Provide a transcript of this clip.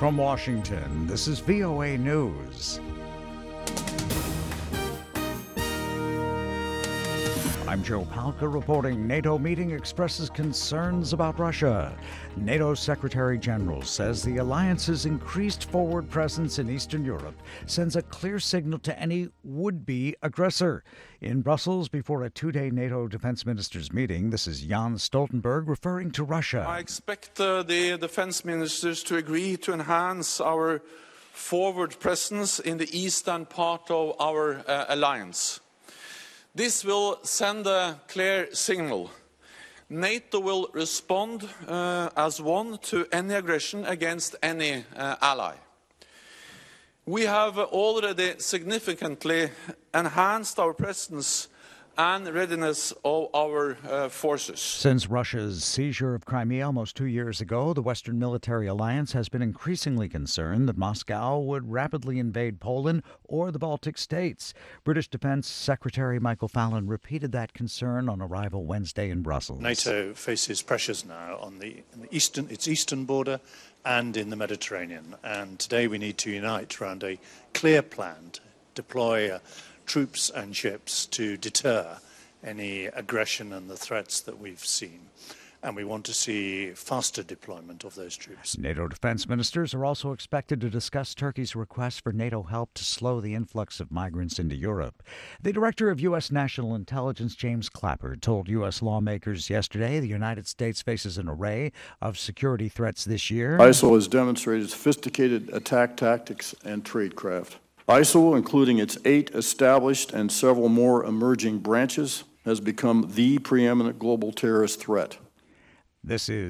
From Washington, this is VOA News. I'm Joe Palca reporting NATO meeting expresses concerns about Russia. NATO Secretary General says the alliance's increased forward presence in Eastern Europe sends a clear signal to any would-be aggressor. In Brussels, before a two-day NATO defense ministers meeting, this is Jens Stoltenberg referring to Russia. I expect the defense ministers to agree to enhance our forward presence in the eastern part of our alliance. This will send a clear signal. NATO will respond as one to any aggression against any ally. We have already significantly enhanced our presence and readiness of our forces. Since Russia's seizure of Crimea almost 2 years ago, the Western Military Alliance has been increasingly concerned that Moscow would rapidly invade Poland or the Baltic states. British Defense Secretary Michael Fallon repeated that concern on arrival Wednesday in Brussels. NATO faces pressures now on its eastern border and in the Mediterranean. And today we need to unite around a clear plan to deploy troops and ships to deter any aggression and the threats that we've seen. And we want to see faster deployment of those troops. NATO defense ministers are also expected to discuss Turkey's request for NATO help to slow the influx of migrants into Europe. The director of U.S. National Intelligence, James Clapper, told U.S. lawmakers yesterday the United States faces an array of security threats this year. ISIL has demonstrated sophisticated attack tactics and tradecraft. ISIL, including its 8 established and several more emerging branches, has become the preeminent global terrorist threat. This is